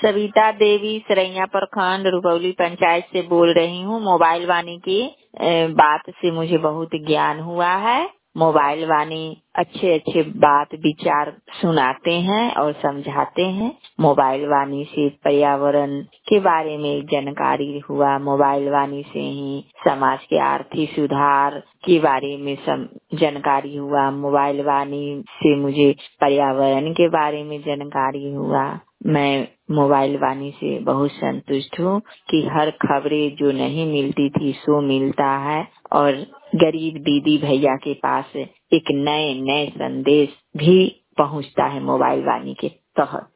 सविता देवी सरैया प्रखंड रुपौली पंचायत से बोल रही हूँ। मोबाइल वाणी की बात से मुझे बहुत ज्ञान हुआ है। मोबाइल वाणी अच्छे अच्छे बात विचार सुनाते हैं और समझाते हैं। मोबाइल वाणी से पर्यावरण के बारे में जानकारी हुआ। मोबाइल वाणी से ही समाज के आर्थिक सुधार के बारे में जानकारी हुआ। मोबाइल वाणी से मुझे पर्यावरण के बारे में जानकारी हुआ। मैं मोबाइल वाणी से बहुत संतुष्ट हूँ कि हर खबरें जो नहीं मिलती थी सो मिलता है और गरीब दीदी भैया के पास एक नए नए संदेश भी पहुँचता है मोबाइल वाणी के तहत।